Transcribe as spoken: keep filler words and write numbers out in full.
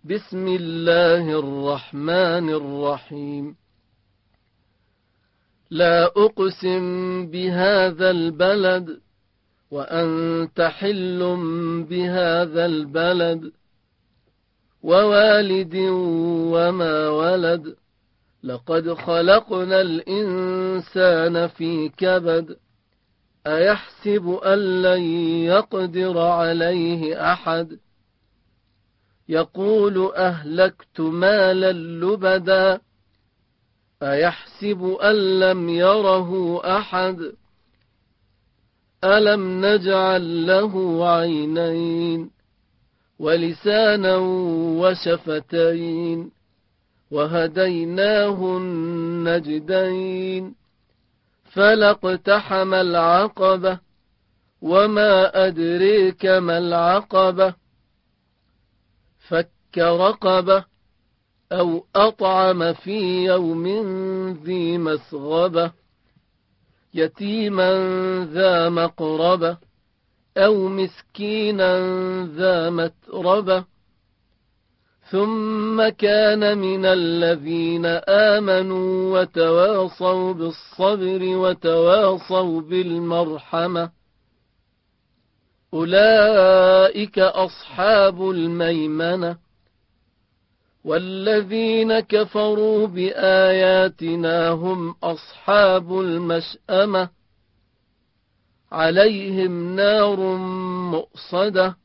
بسم الله الرحمن الرحيم. لا أقسم بهذا البلد وأنت حل بهذا البلد ووالد وما ولد لقد خلقنا الإنسان في كبد أيحسب أن لن يقدر عليه أحد يقول أهلكت مالا لبدا أيحسب أن لم يره أحد ألم نجعل له عينين ولسانا وشفتين وهديناه النجدين فلاقتحم العقبة وما أدريك ما العقبة فك رقبة أو أطعم في يوم ذي مسغبة يتيما ذا مقربة أو مسكينا ذا متربة ثم كان من الذين آمنوا وتواصوا بالصبر وتواصوا بالمرحمة أولئك أصحاب الميمنة والذين كفروا بآياتنا هم أصحاب المشأمة عليهم نار مؤصدة